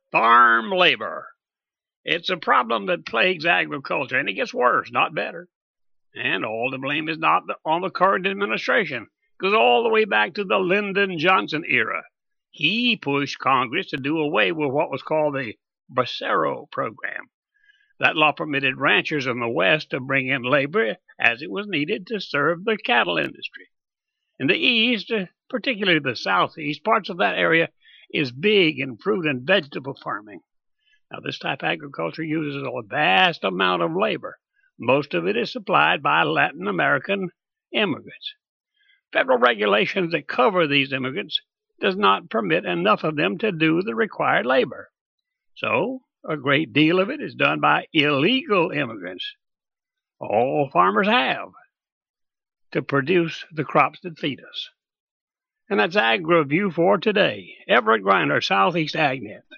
Farm labor. It's a problem that plagues agriculture, and it gets worse, not better. And all the blame is not on the current administration. It goes all the way back to the Lyndon Johnson era. He pushed Congress to do away with what was called the Bracero program. That law permitted ranchers in the West to bring in labor as it was needed to serve the cattle industry. In the East, particularly the Southeast, parts of that area is big in fruit and vegetable farming. Now, this type of agriculture uses a vast amount of labor. Most of it is supplied by Latin American immigrants. Federal regulations that cover these immigrants does not permit enough of them to do the required labor. So, a great deal of it is done by illegal immigrants. All farmers have to produce the crops that feed us. And that's Ag Review for today. Everett Griner, Southeast AgNet.